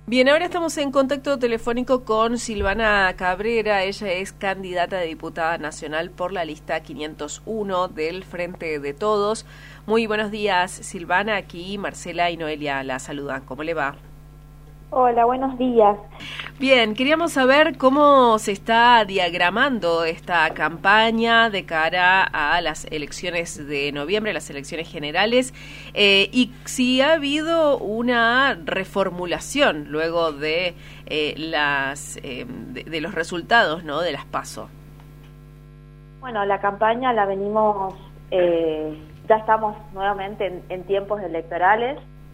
Bien, ahora estamos en contacto telefónico con Silvana Cabrera. Ella es candidata a diputada nacional por la lista 501 del Frente de Todos. Muy buenos días, Silvana. Aquí Marcela y Noelia la saludan. ¿Cómo le va? Hola, buenos días. Bien, queríamos saber cómo se está diagramando esta campaña de cara a las elecciones de noviembre, las elecciones generales, y si ha habido una reformulación luego de de los resultados, ¿no?, de las PASO. Bueno, la campaña la venimos, ya estamos nuevamente en tiempos electorales.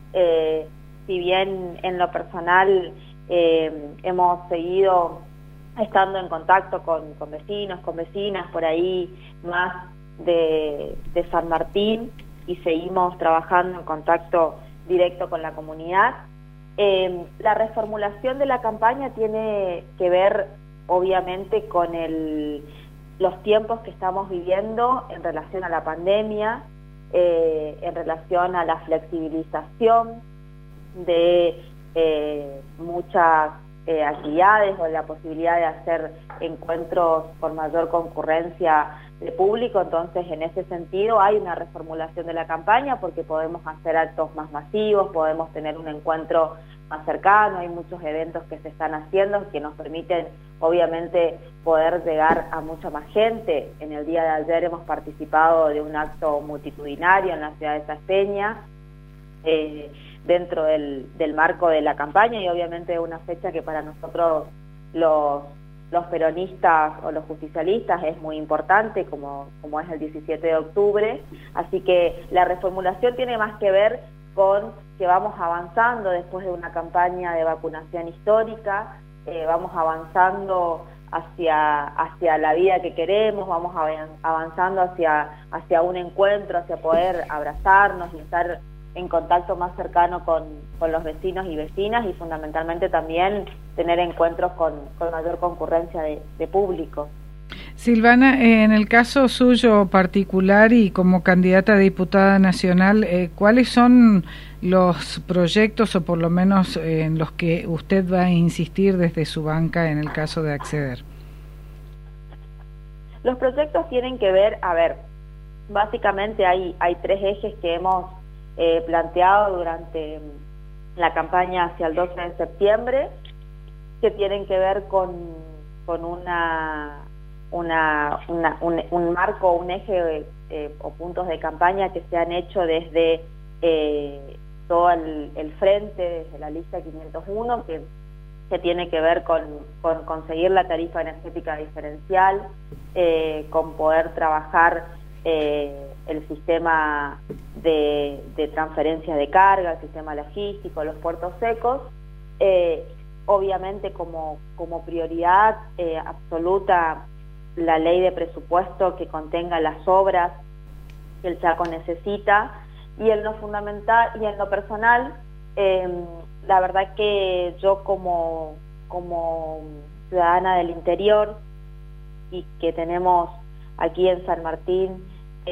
Si bien en lo personal hemos seguido estando en contacto con vecinos, con vecinas, por ahí más de San Martín, y seguimos trabajando en contacto directo con la comunidad. La reformulación de la campaña tiene que ver obviamente con los tiempos que estamos viviendo en relación a la pandemia, en relación a la flexibilización de muchas actividades, o la posibilidad de hacer encuentros con mayor concurrencia de público. Entonces, en ese sentido hay una reformulación de la campaña, porque podemos hacer actos más masivos, podemos tener un encuentro más cercano. Hay muchos eventos que se están haciendo que nos permiten obviamente poder llegar a mucha más gente. En el día de ayer hemos participado de un acto multitudinario en la ciudad de Salteña, dentro del marco de la campaña, y obviamente una fecha que para nosotros los peronistas o los justicialistas es muy importante, como es el 17 de octubre. Así que la reformulación tiene más que ver con que vamos avanzando después de una campaña de vacunación histórica, vamos avanzando hacia la vida que queremos, vamos avanzando hacia un encuentro, hacia poder abrazarnos y estar en contacto más cercano con los vecinos y vecinas, y fundamentalmente también tener encuentros con mayor concurrencia de público. Silvana, en el caso suyo particular y como candidata a diputada nacional, ¿cuáles son los proyectos, o por lo menos en los que usted va a insistir desde su banca en el caso de acceder? Los proyectos tienen que ver, básicamente hay tres ejes que hemos planteado durante la campaña hacia el 12 de septiembre, que tienen que ver con un marco, un eje o puntos de campaña que se han hecho desde todo el frente, desde la lista 501, que tiene que ver con conseguir la tarifa energética diferencial, con poder trabajar el sistema de transferencia de carga, el sistema logístico, los puertos secos. Obviamente como prioridad absoluta, la ley de presupuesto que contenga las obras que el Chaco necesita. Y en lo fundamental y en lo personal, la verdad que yo como ciudadana del interior, y que tenemos aquí en San Martín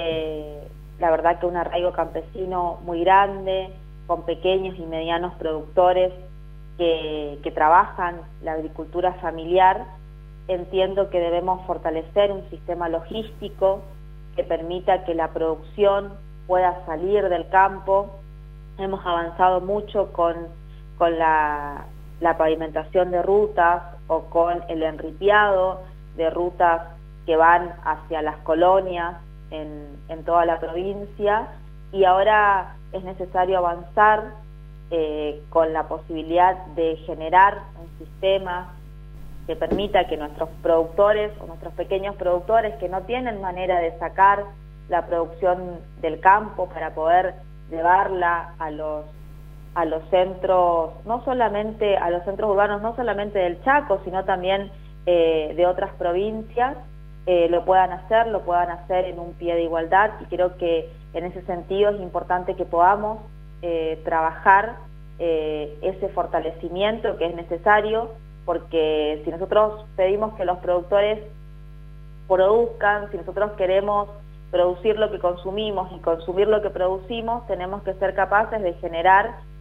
la verdad que un arraigo campesino muy grande, con pequeños y medianos productores que trabajan la agricultura familiar, entiendo que debemos fortalecer un sistema logístico que permita que la producción pueda salir del campo. Hemos avanzado mucho con la pavimentación de rutas, o con el enripiado de rutas que van hacia las colonias en toda la provincia, y ahora es necesario avanzar con la posibilidad de generar un sistema que permita que nuestros productores, o nuestros pequeños productores que no tienen manera de sacar la producción del campo para poder llevarla a los centros, no solamente a los centros urbanos, no solamente del Chaco, sino también de otras provincias, lo puedan hacer en un pie de igualdad. Y creo que en ese sentido es importante que podamos trabajar ese fortalecimiento que es necesario, porque si nosotros pedimos que los productores produzcan, si nosotros queremos producir lo que consumimos y consumir lo que producimos, tenemos que ser capaces de generar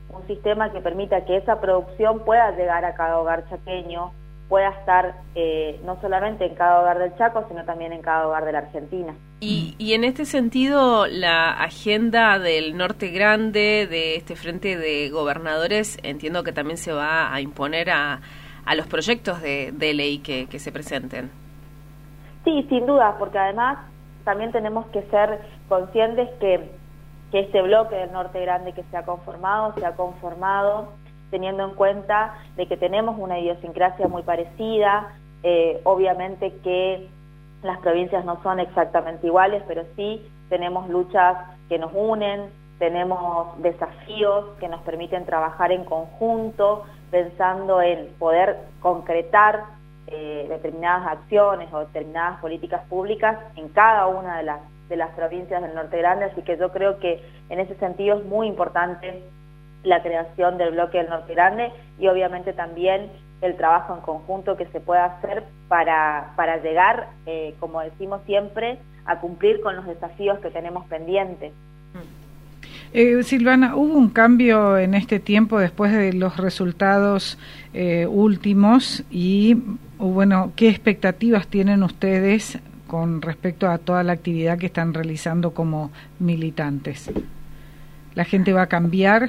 un sistema que permita que esa producción pueda llegar a cada hogar chaqueño, pueda estar no solamente en cada hogar del Chaco, sino también en cada hogar de la Argentina. Y en este sentido, la agenda del Norte Grande, de este frente de gobernadores, entiendo que también se va a imponer a los proyectos de ley que se presenten. Sí, sin duda, porque además también tenemos que ser conscientes que este bloque del Norte Grande que se ha conformado teniendo en cuenta de que tenemos una idiosincrasia muy parecida, obviamente que las provincias no son exactamente iguales, pero sí tenemos luchas que nos unen, tenemos desafíos que nos permiten trabajar en conjunto, pensando en poder concretar determinadas acciones o determinadas políticas públicas en cada una de las provincias del Norte Grande, así que yo creo que en ese sentido es muy importante la creación del bloque del Norte Grande y obviamente también el trabajo en conjunto que se pueda hacer para llegar, como decimos siempre, a cumplir con los desafíos que tenemos pendientes. Silvana, ¿hubo un cambio en este tiempo después de los resultados últimos? Y bueno, ¿qué expectativas tienen ustedes con respecto a toda la actividad que están realizando como militantes? ¿La gente va a cambiar?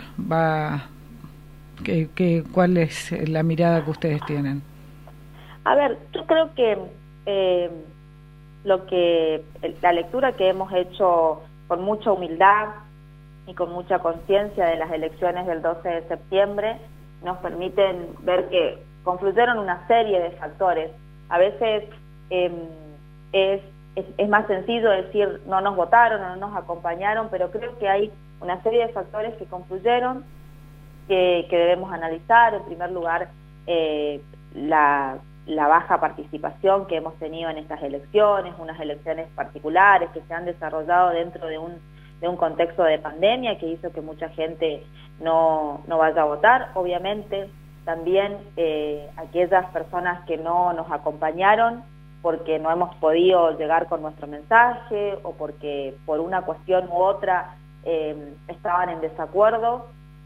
¿Cuál es la mirada que ustedes tienen? A ver, yo creo que la lectura que hemos hecho con mucha humildad y con mucha conciencia de las elecciones del 12 de septiembre nos permiten ver que confluyeron una serie de factores. A veces es más sencillo decir no nos votaron o no nos acompañaron, pero creo que hay una serie de factores que confluyeron que debemos analizar. En primer lugar, la baja participación que hemos tenido en estas elecciones, unas elecciones particulares que se han desarrollado dentro de un contexto de pandemia que hizo que mucha gente no vaya a votar. Obviamente, también aquellas personas que no nos acompañaron porque no hemos podido llegar con nuestro mensaje o porque por una cuestión u otra estaban en desacuerdo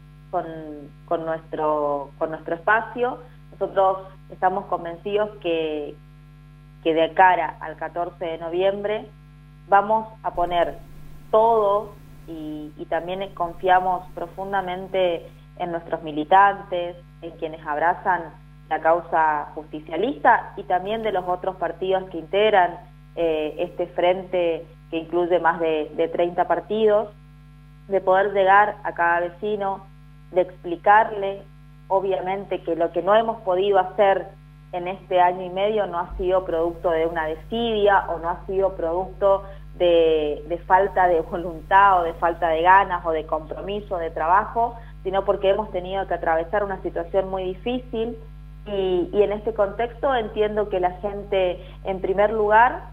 con nuestro espacio. Nosotros estamos convencidos que de cara al 14 de noviembre vamos a poner todo y también confiamos profundamente en nuestros militantes, en quienes abrazan la causa justicialista y también de los otros partidos que integran este frente que incluye más de 30 partidos, de poder llegar a cada vecino, de explicarle, obviamente, que lo que no hemos podido hacer en este año y medio no ha sido producto de una desidia o no ha sido producto de falta de voluntad o de falta de ganas o de compromiso, de trabajo, sino porque hemos tenido que atravesar una situación muy difícil y en este contexto entiendo que la gente, en primer lugar,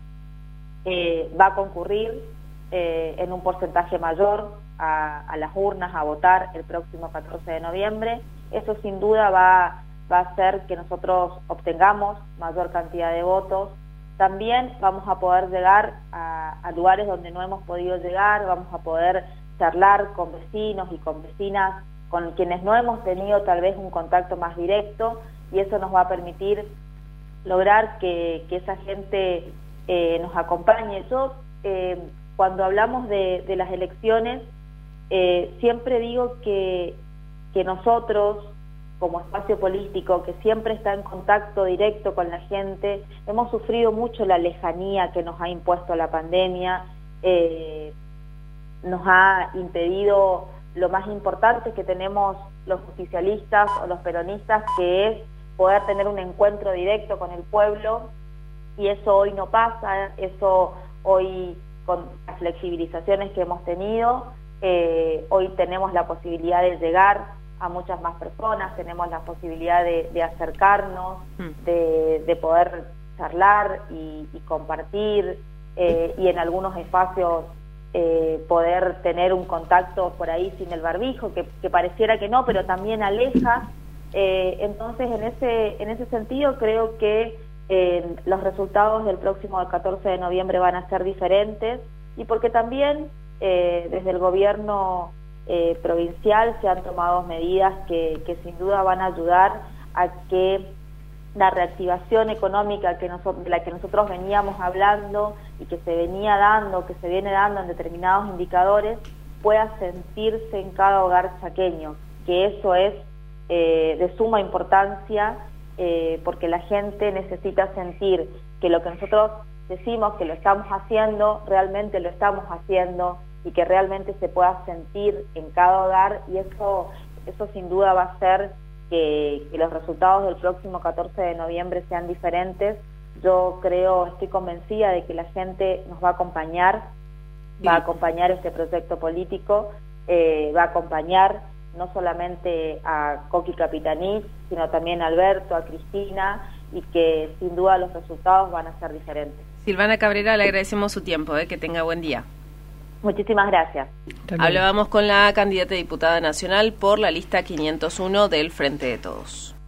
va a concurrir en un porcentaje mayor a las urnas a votar el próximo 14 de noviembre. Eso sin duda va a hacer que nosotros obtengamos mayor cantidad de votos. También vamos a poder llegar a lugares donde no hemos podido llegar, vamos a poder charlar con vecinos y con vecinas con quienes no hemos tenido tal vez un contacto más directo, y eso nos va a permitir lograr que esa gente nos acompañe. Yo, cuando hablamos de las elecciones, siempre digo que nosotros, como espacio político que siempre está en contacto directo con la gente, hemos sufrido mucho la lejanía que nos ha impuesto la pandemia, nos ha impedido lo más importante que tenemos los justicialistas o los peronistas, que es poder tener un encuentro directo con el pueblo, y eso hoy no pasa. Eso hoy, con las flexibilizaciones que hemos tenido, hoy tenemos la posibilidad de llegar a muchas más personas, tenemos la posibilidad de acercarnos, de poder charlar y compartir, y en algunos espacios poder tener un contacto por ahí sin el barbijo, que pareciera que no, pero también aleja. Entonces, en ese sentido, creo que los resultados del próximo 14 de noviembre van a ser diferentes, y porque también desde el gobierno provincial se han tomado medidas que sin duda van a ayudar a que la reactivación económica de la que nosotros veníamos hablando y que se venía dando, que se viene dando en determinados indicadores, pueda sentirse en cada hogar chaqueño, que eso es de suma importancia, porque la gente necesita sentir que lo que nosotros decimos que lo estamos haciendo, realmente lo estamos haciendo, y que realmente se pueda sentir en cada hogar, y eso sin duda va a hacer que los resultados del próximo 14 de noviembre sean diferentes. Yo estoy convencida de que la gente nos va a acompañar, va a acompañar este proyecto político, va a acompañar no solamente a Coqui Capitanich, sino también a Alberto, a Cristina, y que sin duda los resultados van a ser diferentes. Silvana Cabrera, le agradecemos su tiempo, que tenga buen día. Muchísimas gracias. Hablábamos con la candidata a diputada nacional por la lista 501 del Frente de Todos.